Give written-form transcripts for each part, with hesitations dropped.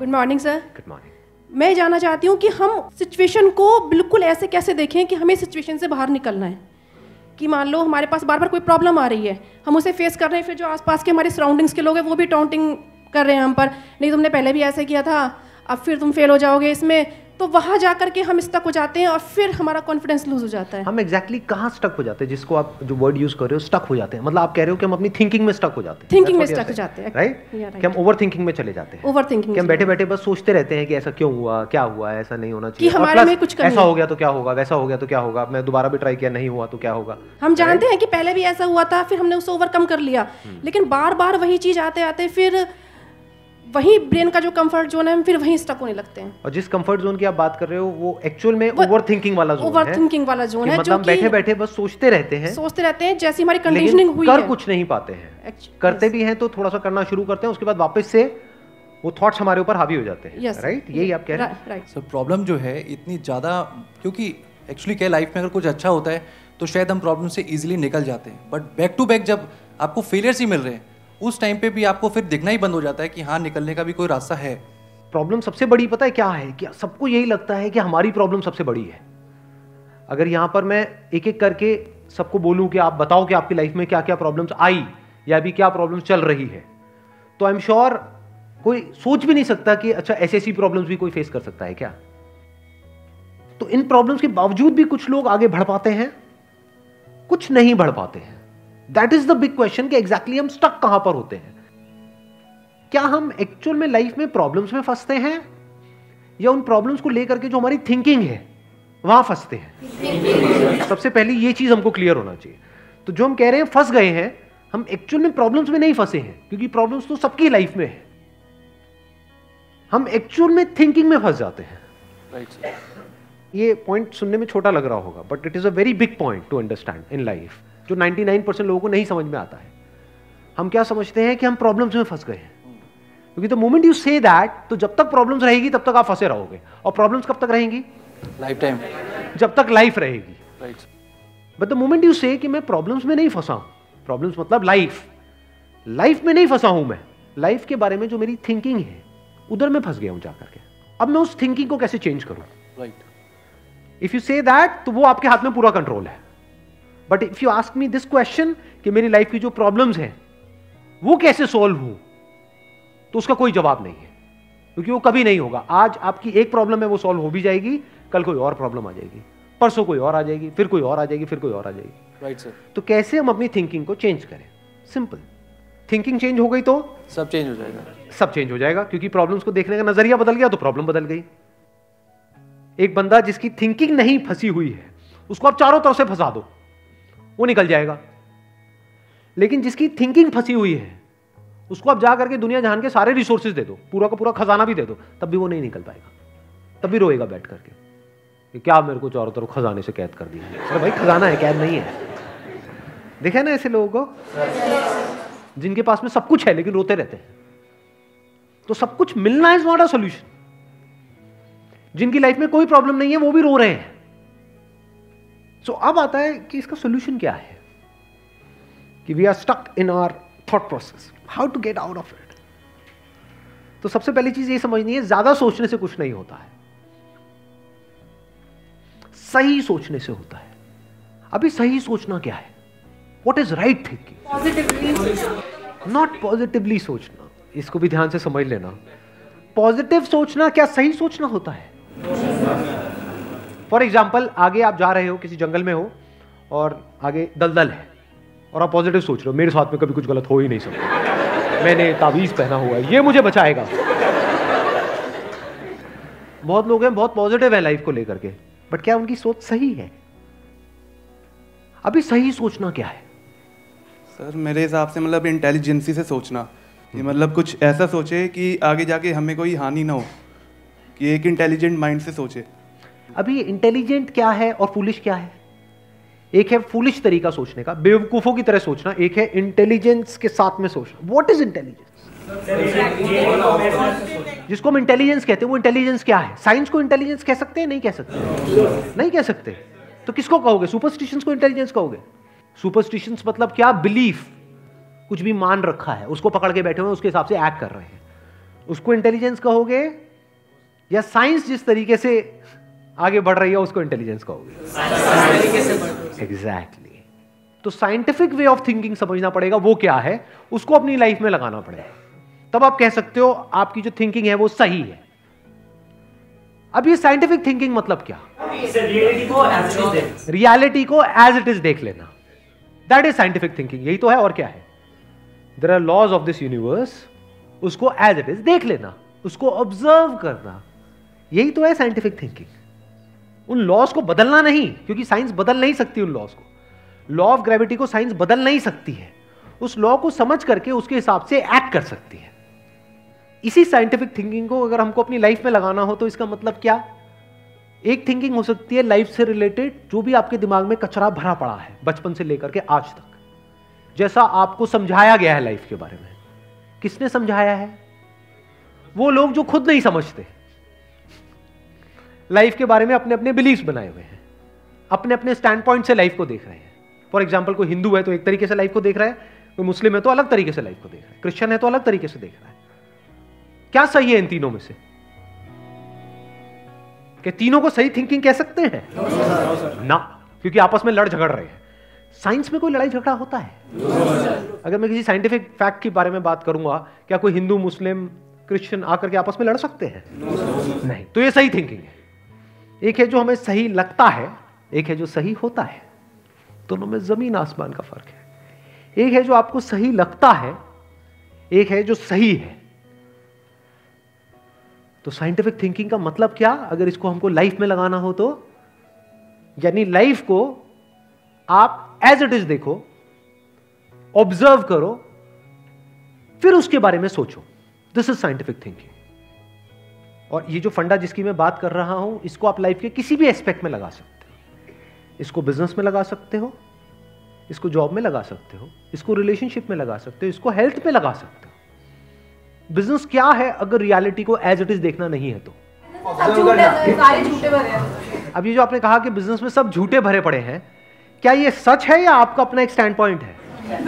Good morning sir. Good morning. मैं जानना चाहती हूँ कि हम सिचुएशन को बिल्कुल ऐसे कैसे देखें कि हमें सिचुएशन से बाहर निकलना है। कि मान लो हमारे पास बार बार कोई प्रॉब्लम आ रही है, हम उसे फेस कर रहे हैं, फिर जो आसपास के हमारे सराउंडिंग्स के लोग हैं वो भी टाउंटिंग कर रहे हैं हम पर, नहीं तुमने पहले भी ऐसे किया था, अब फिर तुम फेल हो जाओगे इसमें, तो वहाँ जा करके हम स्टक हो जाते हैं और फिर हमारा कॉन्फिडेंस लूज हो जाता है। हम एग्जैक्टली कहाँ स्टक हो जाते हैं, जिसको आप जो वर्ड यूज कर रहे हो स्टक हो जाते हैं, मतलब आप कह रहे हो कि हम अपनी थिंकिंग में स्टक हो जाते हैं। थिंकिंग में स्टक हो जाते हैं, राइट? कि हम ओवर थिंकिंग में चले जाते हैं। ओवर थिंकिंग कि हम बैठे बैठे बस सोचते रहते हैं कि ऐसा क्यों हुआ, क्या हुआ, ऐसा नहीं होना चाहिए, कि हमारे में कुछ कमी ऐसा हो गया तो क्या होगा, वैसा हो गया तो क्या होगा, मैं दोबारा भी ट्राई किया नहीं हुआ तो क्या होगा। हम जानते हैं कि पहले भी ऐसा हुआ था, फिर हमने उसे ओवरकम कर लिया, लेकिन बार बार वही चीज आते आते फिर वही ब्रेन का जो कंफर्ट जोन है हम फिर वहीं स्टक होने लगते हैं। और जिस कंफर्ट जोन की आप बात कर रहे हो वो एक्चुअल में ओवर थिंकिंग वाला जोन है। ओवर थिंकिंग वाला जोन है, मतलब बैठे बैठे बस सोचते रहते हैं जैसी हमारी कंडीशनिंग हुई है, कर कुछ नहीं पाते हैं। करते भी हैं तो थोड़ा सा करना शुरू करते हैं, उसके बाद वापस से वो थॉट्स हमारे ऊपर हावी हो जाते हैं। राइट? यही आप कह रहे हैं। राइट सर, प्रॉब्लम जो है इतनी ज़्यादा, क्योंकि एक्चुअली क्या लाइफ में अगर कुछ अच्छा होता है तो शायद हम प्रॉब्लम से इजीली निकल जाते हैं, बट बैक टू बैक जब आपको फेलियर्स ही मिल रहे हैं उस टाइम पे भी आपको फिर दिखना ही बंद हो जाता है कि हाँ निकलने का भी कोई रास्ता है। प्रॉब्लम सबसे बड़ी पता है क्या है, कि सबको यही लगता है कि हमारी प्रॉब्लम सबसे बड़ी है। अगर यहां पर मैं एक एक करके सबको बोलूं कि आप बताओ कि आपकी लाइफ में क्या क्या प्रॉब्लम्स आई या अभी क्या प्रॉब्लम्स चल रही है, तो आई एम श्योर कोई सोच भी नहीं सकता कि अच्छा ऐसी ऐसी प्रॉब्लम्स भी कोई फेस कर सकता है क्या। तो इन प्रॉब्लम्स के बावजूद भी कुछ लोग आगे बढ़ पाते हैं, कुछ नहीं बढ़ पाते हैं। That is the big question कि एग्जैक्टली हम स्टक कहां पर होते हैं। क्या हम एक्चुअल में लाइफ में प्रॉब्लम्स में फंसते हैं या उन प्रॉब्लम्स को लेकर के जो हमारी थिंकिंग है वहां फंसते हैं? सबसे पहले ये चीज हमको क्लियर होना चाहिए। तो जो हम कह रहे हैं फंस गए हैं, हम एक्चुअल में प्रॉब्लम्स में नहीं फंसे हैं, क्योंकि प्रॉब्लम्स तो सबकी लाइफ में है। हम एक्चुअल में थिंकिंग में फंस जाते हैं। ये पॉइंट सुनने में छोटा लग रहा होगा, but it is a very big point to understand in life, जो 99% लोगों को नहीं समझ में आता है। हम क्या समझते हैं कि हम प्रॉब्लम्स में फंस गए हैं, क्योंकि the moment you say that, तो जब तक प्रॉब्लम्स रहेगी तब तक आप फंसे रहोगे। और प्रॉब्लम्स कब तक रहेंगी? लाइफ टाइम, जब तक लाइफ रहेगी। Right. But the moment you say कि मैं प्रॉब्लम्स में नहीं फंसा हूं, प्रॉब्लम्स मतलब लाइफ में नहीं फंसा हूं, मैं लाइफ के बारे में जो मेरी थिंकिंग है उधर मैं फंस गया हूं जाकर के। अब मैं उस थिंकिंग को कैसे चेंज करूं? Right. If you say that, तो वो आपके हाथ में पूरा कंट्रोल है। But if you ask me this question कि मेरी लाइफ की जो प्रॉब्लम्स हैं वो कैसे सॉल्व हो, तो उसका कोई जवाब नहीं है, क्योंकि वो कभी नहीं होगा। आज आपकी एक प्रॉब्लम है वो सॉल्व हो भी जाएगी, कल कोई और प्रॉब्लम आ जाएगी, परसों कोई और आ जाएगी, फिर कोई और आ जाएगी, फिर कोई और आ जाएगी। Right sir. तो कैसे हम अपनी थिंकिंग को चेंज करें? सिंपल। थिंकिंग चेंज हो गई तो सब चेंज हो जाएगा। सब चेंज हो जाएगा, क्योंकि प्रॉब्लम्स को देखने का नजरिया बदल गया तो प्रॉब्लम बदल गई। एक बंदा जिसकी थिंकिंग नहीं फंसी हुई है, उसको आप चारों तरफ से फंसा दो, वो निकल जाएगा। लेकिन जिसकी थिंकिंग फंसी हुई है, उसको आप जा करके दुनिया जहान के सारे रिसोर्सेज दे दो, पूरा का पूरा खजाना भी दे दो, तब भी वो नहीं निकल पाएगा, तब भी रोएगा बैठ करके कि क्या मेरे को चारों तरफ खजाने से कैद कर दिया। अरे भाई खजाना है, कैद नहीं है। देखा ना ऐसे लोगों को जिनके पास में सब कुछ है लेकिन रोते रहते हैं। तो सब कुछ मिलना इज नॉट अ सॉल्यूशन। जिनकी लाइफ में कोई प्रॉब्लम नहीं है वो भी रो रहे हैं। सो अब आता है कि इसका सॉल्यूशन क्या है, कि we are stuck in our thought process, how to get out of it. तो सबसे पहली चीज ये समझनी है, ज्यादा सोचने से कुछ नहीं होता है, सही सोचने से होता है। अभी सही सोचना क्या है? What is right thinking? Positively, not positively सोचना। इसको भी ध्यान से समझ लेना। पॉजिटिव सोचना क्या सही सोचना होता है? फॉर एग्जाम्पल, आगे आप जा रहे हो, किसी जंगल में हो और आगे दलदल है और आप पॉजिटिव सोच रहे हो, मेरे साथ में कभी कुछ गलत हो ही नहीं सकता, मैंने ताबीज पहना हुआ है, ये मुझे बचाएगा। बहुत लोग हैं बहुत पॉजिटिव है लाइफ को लेकर के, बट क्या उनकी सोच सही है? अभी सही सोचना क्या है? सर मेरे हिसाब से मतलब इंटेलिजेंसी से सोचना, कि मतलब कुछ ऐसा सोचे कि आगे जाके हमें कोई हानि ना हो, कि एक इंटेलिजेंट माइंड से सोचे। अभी इंटेलिजेंट क्या है और फूलिश क्या है? एक है फूलिश तरीका सोचने का, बेवकूफों की तरह सोचना, एक है इंटेलिजेंस के साथ में सोचना। What is intelligence? जिसको हम इंटेलिजेंस कहते हैं वो इंटेलिजेंस क्या है? साइंस को इंटेलिजेंस कह सकते हैं? नहीं कह सकते। नहीं कह सकते। तो किसको कहोगे? सुपरस्टिशंस को इंटेलिजेंस कहोगे? सुपरस्टिशंस मतलब क्या? बिलीफ, कुछ भी मान रखा है उसको पकड़ के बैठे हुए उसके हिसाब से एक्ट कर रहे हैं। उसको इंटेलिजेंस कहोगे या साइंस जिस तरीके से आगे बढ़ रही है उसको इंटेलिजेंस कहोगे? एग्जैक्टली। तो साइंटिफिक वे ऑफ थिंकिंग समझना पड़ेगा, वो क्या है, उसको अपनी लाइफ में लगाना पड़ेगा, तब आप कह सकते हो आपकी जो थिंकिंग है वो सही है। अब ये साइंटिफिक थिंकिंग मतलब क्या? रियलिटी को एज इट इज देख लेना, दैट इज साइंटिफिक थिंकिंग। यही तो है, और क्या है? There are laws of this universe, उसको एज इट इज देख लेना, उसको ऑब्जर्व करना, यही तो है साइंटिफिक थिंकिंग। उन लॉज को बदलना नहीं, क्योंकि साइंस बदल नहीं सकती उन लॉज को। लॉ ऑफ ग्रेविटी को साइंस बदल नहीं सकती है, उस लॉ को समझ करके उसके हिसाब से एक्ट कर सकती है। इसी साइंटिफिक थिंकिंग को अगर हमको अपनी लाइफ में लगाना हो तो इसका मतलब क्या? एक थिंकिंग हो सकती है लाइफ से रिलेटेड, जो भी आपके दिमाग में कचरा भरा पड़ा है बचपन से लेकर के आज तक, जैसा आपको समझाया गया है लाइफ के बारे में। किसने समझाया है? वो लोग जो खुद नहीं समझते, लाइफ के बारे में अपने अपने बिलीव्स बनाए हुए हैं, अपने अपने स्टैंड पॉइंट से लाइफ को देख रहे हैं। फॉर एग्जाम्पल, कोई हिंदू है तो एक तरीके से लाइफ को देख रहा है, कोई मुस्लिम है तो अलग तरीके से लाइफ को देख रहा है, क्रिश्चियन है तो अलग तरीके से देख रहा है। क्या सही है इन तीनों में से? कि तीनों को सही थिंकिंग कह सकते हैं? ना, क्योंकि आपस में लड़ झगड़ रहे हैं। साइंस में कोई लड़ाई झगड़ा होता है? अगर मैं किसी साइंटिफिक फैक्ट के बारे में बात करूंगा, क्या कोई हिंदू, मुस्लिम, क्रिश्चियन आकर के आपस में लड़ सकते हैं? नहीं। तो ये सही थिंकिंग है। एक है जो हमें सही लगता है, एक है जो सही होता है। दोनों में जमीन आसमान का फर्क है। एक है जो आपको सही लगता है, एक है जो सही है। तो साइंटिफिक थिंकिंग का मतलब क्या, अगर इसको हमको लाइफ में लगाना हो तो, यानी लाइफ को आप एज इट इज देखो, ऑब्जर्व करो, फिर उसके बारे में सोचो। This is scientific thinking. और ये जो फंडा जिसकी मैं बात कर रहा हूं, इसको आप लाइफ के किसी भी एस्पेक्ट में लगा सकते हो। इसको बिजनेस में लगा सकते हो, इसको जॉब में लगा सकते हो, इसको रिलेशनशिप में लगा सकते हो, इसको हेल्थ में लगा सकते हो। बिजनेस क्या है अगर रियलिटी को एज इट इज देखना नहीं है तो? अब ये जो आपने कहा कि बिजनेस में सब झूठे भरे पड़े हैं, क्या ये सच है या आपका अपना एक स्टैंड पॉइंट है?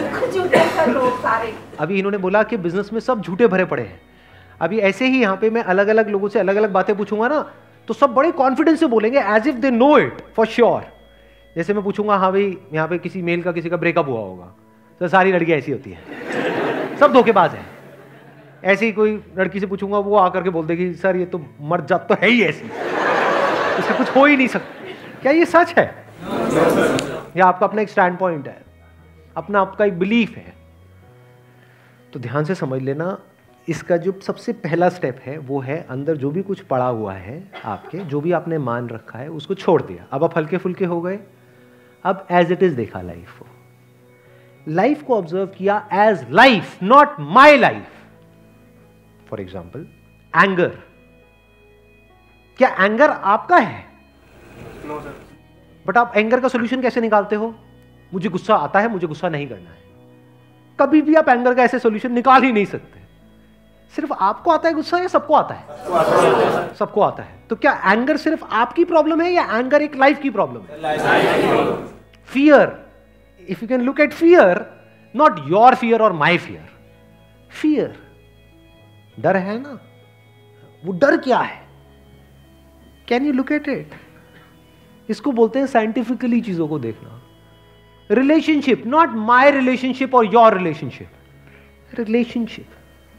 अभी इन्होंने बोला कि बिजनेस में सब झूठे भरे पड़े हैं। अभी ऐसे ही यहाँ पे मैं अलग अलग लोगों से अलग अलग बातें पूछूंगा ना, तो सब बड़े कॉन्फिडेंस से बोलेंगे, as if they know it for sure. जैसे मैं पूछूंगा, हाँ भाई यहाँ पे किसी मेल का किसी का ब्रेकअप हुआ होगा, तो सारी लड़कियां ऐसी होती हैं, सब धोखेबाज हैं। ऐसे ही कोई लड़की से पूछूंगा, वो आकर के बोल देगी, सर ये तो मर्द जात तो है ही ऐसी, इससे कुछ हो ही नहीं सकता। क्या ये सच है या आपका अपना एक स्टैंड पॉइंट है, अपना आपका एक बिलीफ है? तो ध्यान से समझ लेना, इसका जो सबसे पहला स्टेप है वो है अंदर जो भी कुछ पड़ा हुआ है आपके, जो भी आपने मान रखा है उसको छोड़ दिया। अब आप हल्के फुल्के हो गए, अब एज इट इज देखा लाइफ को, लाइफ को ऑब्जर्व किया as life, not my life. For example, anger, क्या एंगर आपका है? No sir. बट आप एंगर का सोल्यूशन कैसे निकालते हो? मुझे गुस्सा आता है, मुझे गुस्सा नहीं करना है। कभी भी आप एंगर का ऐसे सोल्यूशन निकाल ही नहीं सकते। सिर्फ आपको आता है गुस्सा या सबको आता है? सबको आता है। तो क्या एंगर सिर्फ आपकी प्रॉब्लम है या एंगर एक लाइफ की प्रॉब्लम है? Fear, if you can look at fear, not your fear और माई फियर, फियर, डर है ना, वो डर क्या है? Can you look at it? इसको बोलते हैं साइंटिफिकली चीजों को देखना। रिलेशनशिप, नॉट माई रिलेशनशिप और योर रिलेशनशिप, रिलेशनशिप।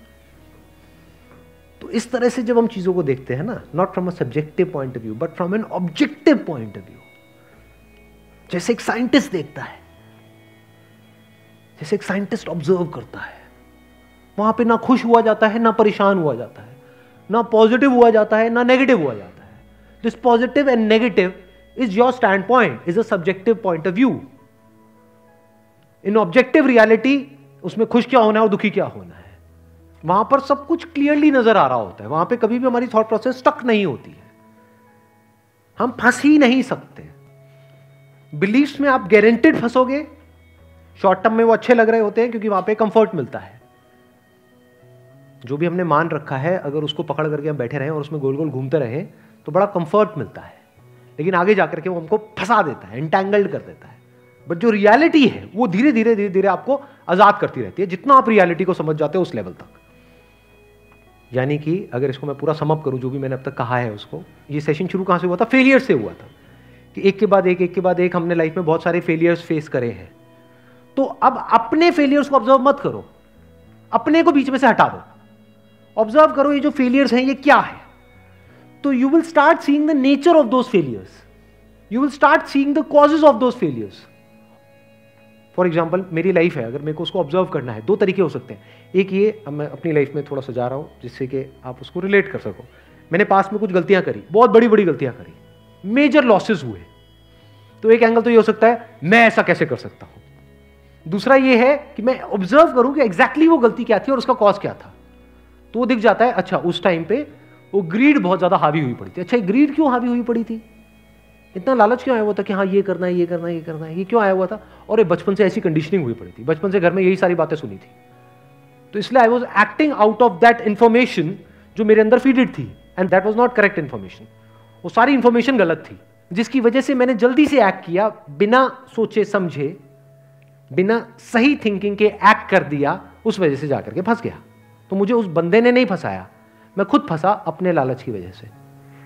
तो इस तरह से जब हम चीजों को देखते हैं ना, not from a subjective point of view but from an objective point of view, जैसे एक साइंटिस्ट देखता है, जैसे एक साइंटिस्ट ऑब्जर्व करता है, वहां पे ना खुश हुआ जाता है, ना परेशान हुआ जाता है, ना पॉजिटिव हुआ जाता है, ना नेगेटिव हुआ जाता है। This positive and negative is your standpoint, is a subjective point of view. In objective reality, उसमें खुश क्या होना है और दुखी क्या होना है, वहां पर सब कुछ क्लियरली नजर आ रहा होता है। वहां पे कभी भी हमारी थॉट प्रोसेस स्टक नहीं होती है, हम फंस ही नहीं सकते। बिलीफ्स में आप गारंटेड फंसोगे। शॉर्ट टर्म में वो अच्छे लग रहे होते हैं क्योंकि वहां पे कंफर्ट मिलता है। जो भी हमने मान रखा है, अगर उसको पकड़ करके हम बैठे रहें और उसमें गोल गोल घूमते रहें तो बड़ा कंफर्ट मिलता है, लेकिन आगे जाकर के वो हमको फंसा देता है, एंटैंगल्ड कर देता है। बट जो रियलिटी है वो धीरे धीरे धीरे धीरे आपको आजाद करती रहती है, जितना आप रियलिटी को समझ जाते हो उस लेवल तक। यानी कि अगर इसको मैं पूरा समअप करूं, जो भी मैंने अब तक कहा है उसको, ये सेशन शुरू कहाँ से हुआ था? फेलियर से हुआ था कि एक के बाद एक हमने लाइफ में बहुत सारे फेलियर्स फेस करे हैं। तो अब अपने फेलियर्स को ऑब्जर्व मत करो, अपने को बीच में से हटा दो, ऑब्जर्व करो ये जो फेलियर्स हैं ये क्या है। तो you will start seeing the nature of those failures, you will start seeing the causes of those failures. For example मेरी लाइफ है, अगर मेरे को उसको ऑब्जर्व करना है, दो तरीके हो सकते हैं। एक ये, अब मैं अपनी लाइफ में थोड़ा सजा रहा हूं जिससे कि आप उसको रिलेट कर सको। मैंने पास में कुछ गलतियां करी, बहुत बड़ी बड़ी गलतियां करी, मेजर लॉसेस हुए, तो एक एंगल तो ये हो सकता है मैं ऐसा कैसे कर सकता हूं। दूसरा ये है कि मैं ऑब्जर्व करूं कि एग्जैक्टली वो गलती क्या थी और उसका कॉज क्या था। तो वो दिख जाता है, अच्छा उस टाइम पे वो ग्रीड बहुत ज्यादा हावी हुई पड़ी थी। अच्छा ग्रीड क्यों हावी हुई पड़ी थी, इतना लालच क्यों आया हुआ था कि हाँ ये करना है, ये करना है, ये करना है, ये क्यों आया हुआ था? और ये बचपन से ऐसी कंडीशनिंग हुई पड़ी थी, बचपन से घर में यही सारी बातें सुनी थी, तो इसलिए I was acting out of that information जो मेरे अंदर फीडेड थी, and that was not correct information. वो सारी इंफॉर्मेशन गलत थी, जिसकी वजह से मैंने जल्दी से एक्ट किया, बिना सोचे समझे, बिना सही थिंकिंग के एक्ट कर दिया, उस वजह से जाकर के फंस गया। तो मुझे उस बंदे ने नहीं फंसाया, मैं खुद फंसा अपने लालच की वजह से।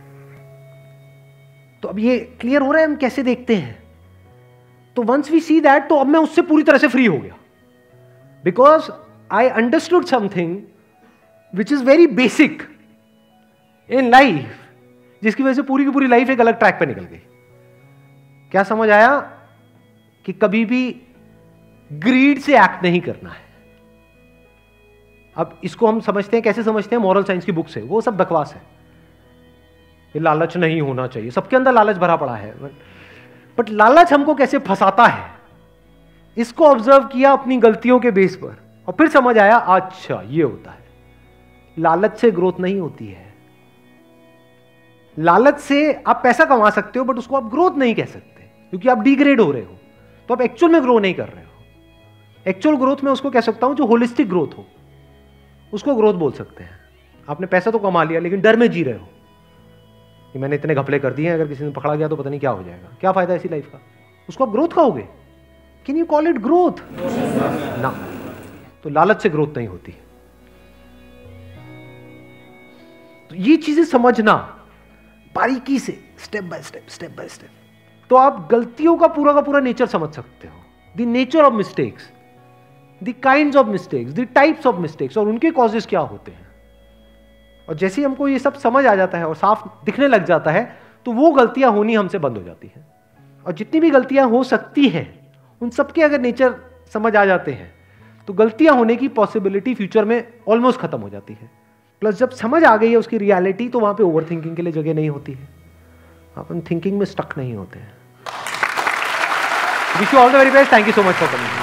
तो अब ये क्लियर हो रहा है हम कैसे देखते हैं। तो वंस वी सी दैट, तो अब मैं उससे पूरी तरह से फ्री हो गया, because I understood something which is very basic in life, जिसकी वजह से पूरी की पूरी लाइफ एक अलग ट्रैक पे निकल गई। क्या समझ आया? कि कभी भी ग्रीड से एक्ट नहीं करना है। अब इसको हम समझते हैं, कैसे समझते हैं? मॉरल साइंस की बुक से। वो सब बकवास है, ये लालच नहीं होना चाहिए, सबके अंदर लालच भरा पड़ा है, बट लालच हमको कैसे फंसाता है, इसको ऑब्जर्व किया अपनी गलतियों के बेस पर, और फिर समझ आया अच्छा ये होता है। लालच से ग्रोथ नहीं होती है। लालच से आप पैसा कमा सकते हो, बट उसको आप ग्रोथ नहीं कह सकते, क्योंकि आप डिग्रेड हो रहे हो, तो आप एक्चुअल में ग्रो नहीं कर रहे हो। एक्चुअल ग्रोथ में उसको कह सकता हूं जो होलिस्टिक ग्रोथ हो, उसको ग्रोथ बोल सकते हैं। आपने पैसा तो कमा लिया, लेकिन डर में जी रहे हो कि मैंने इतने घपले कर दिए हैं, अगर किसी ने पकड़ा गया तो पता नहीं क्या हो जाएगा, क्या फायदा ऐसी लाइफ का? उसको आप ग्रोथ कहोगे? Can you call it growth? ना। तो लालच से ग्रोथ नहीं होती। तो ये चीजें समझना बारीकी से, स्टेप बाय स्टेप, तो आप गलतियों का पूरा नेचर समझ सकते हो। The nature of mistakes, the kinds of mistakes, the types of mistakes, और उनके कॉजेस क्या होते हैं। और जैसे ही हमको ये सब समझ आ जाता है और साफ दिखने लग जाता है, तो वो गलतियां होनी हमसे बंद हो जाती हैं। और जितनी भी गलतियां हो सकती हैं, उन सबके अगर नेचर समझ आ जाते हैं, तो गलतियां होने की पॉसिबिलिटी फ्यूचर में ऑलमोस्ट खत्म हो जाती है। प्लस जब समझ आ गई है उसकी रियलिटी, तो वहां पे ओवर थिंकिंग के लिए जगह नहीं होती है, अपन थिंकिंग में स्टक नहीं होते हैं। Wish you all the very best. Thank you so much for coming.